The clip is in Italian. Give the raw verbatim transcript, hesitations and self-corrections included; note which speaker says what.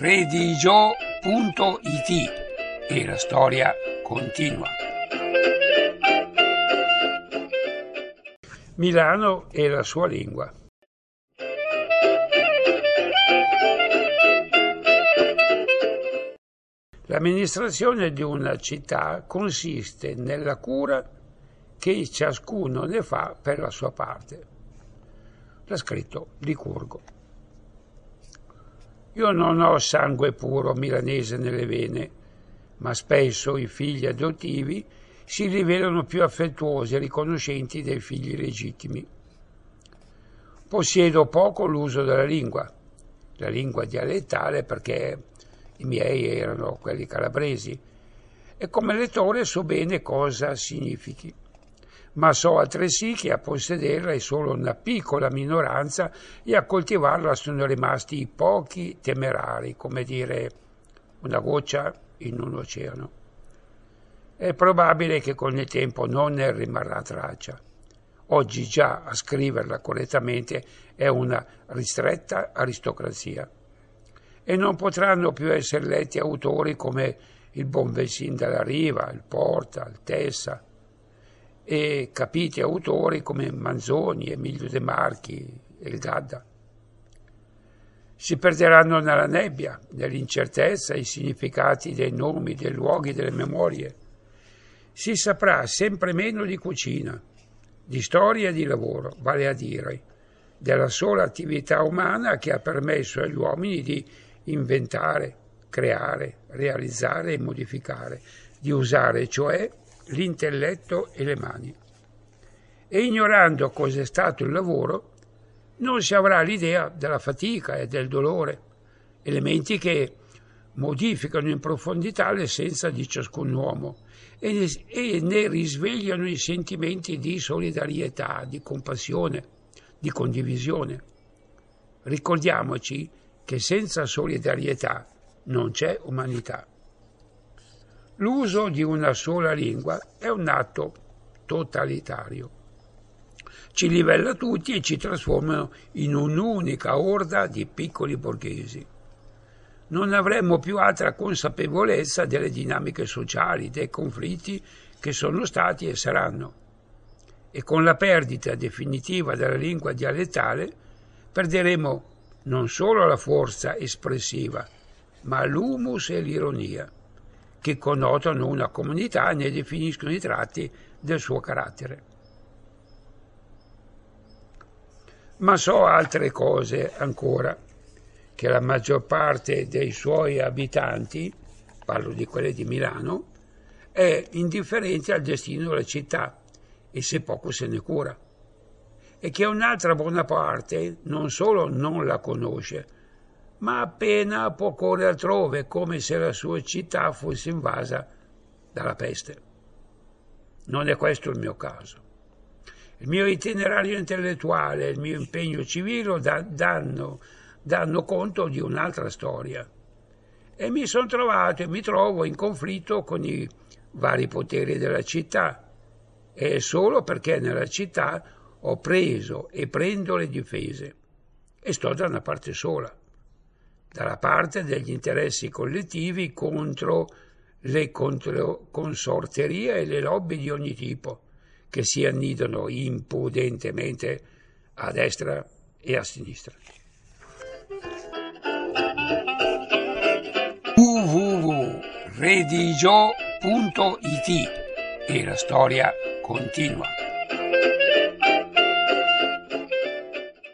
Speaker 1: redigio punto it e la storia continua. Milano e la sua lingua. L'amministrazione di una città consiste nella cura che ciascuno ne fa per la sua parte. L'ha scritto Licurgo. Io non ho sangue puro milanese nelle vene, ma spesso i figli adottivi si rivelano più affettuosi e riconoscenti dei figli legittimi. Possiedo poco l'uso della lingua, la lingua dialettale perché i miei erano quelli calabresi, e come lettore so bene cosa significhi, ma so altresì che a possederla è solo una piccola minoranza e a coltivarla sono rimasti pochi temerari, come dire una goccia in un oceano. È probabile che con il tempo non ne rimarrà traccia. Oggi già a scriverla correttamente è una ristretta aristocrazia e non potranno più essere letti autori come il Bonvessin della Riva, il Porta, il Tessa, e capiti autori come Manzoni, Emilio De Marchi e il Gadda. Si perderanno nella nebbia, nell'incertezza i significati dei nomi, dei luoghi, delle memorie. Si saprà sempre meno di cucina, di storia e di lavoro, vale a dire, della sola attività umana che ha permesso agli uomini di inventare, creare, realizzare e modificare, di usare cioè l'intelletto e le mani. E ignorando cos'è stato il lavoro, non si avrà l'idea della fatica e del dolore, elementi che modificano in profondità l'essenza di ciascun uomo e ne, e ne risvegliano i sentimenti di solidarietà, di compassione, di condivisione. Ricordiamoci che senza solidarietà non c'è umanità. L'uso di una sola lingua è un atto totalitario. Ci livella tutti e ci trasforma in un'unica orda di piccoli borghesi. Non avremo più altra consapevolezza delle dinamiche sociali, dei conflitti che sono stati e saranno. E con la perdita definitiva della lingua dialettale perderemo non solo la forza espressiva, ma l'humus e l'ironia, che connotano una comunità e ne definiscono i tratti del suo carattere. Ma so altre cose ancora, che la maggior parte dei suoi abitanti, parlo di quelli di Milano, è indifferente al destino della città e se poco se ne cura, e che un'altra buona parte non solo non la conosce, ma appena può correre altrove, come se la sua città fosse invasa dalla peste. Non è questo il mio caso. Il mio itinerario intellettuale e il mio impegno civile da, danno, danno conto di un'altra storia. E mi sono trovato e mi trovo in conflitto con i vari poteri della città, e solo perché nella città ho preso e prendo le difese, e sto da una parte sola, dalla parte degli interessi collettivi contro le contro consorterie e le lobby di ogni tipo, che si annidano impudentemente a destra e a sinistra. w w w punto redigio punto it e la storia continua.